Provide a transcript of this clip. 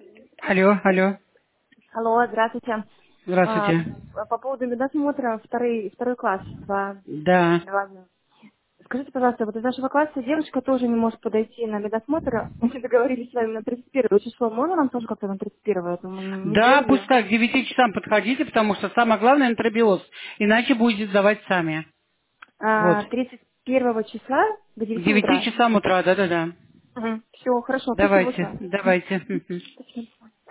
Алло, алло. Алло, здравствуйте. А, Здравствуйте. по поводу медосмотра второй класс, Да. два дня. Скажите, пожалуйста, вот из нашего класса девочка тоже не может подойти на медосмотр. Мы договорились с вами на 31 число. Можно нам тоже как-то на 31 это мы не Да, сделали? пусть так, к 9 часам подходите, потому что самое главное энтеробиоз. Иначе будете сдавать сами. Вот. 31 числа до К 9 9 утра. часам утра, да-да-да. Все, хорошо, спасибо Давайте, большое. давайте. Спасибо.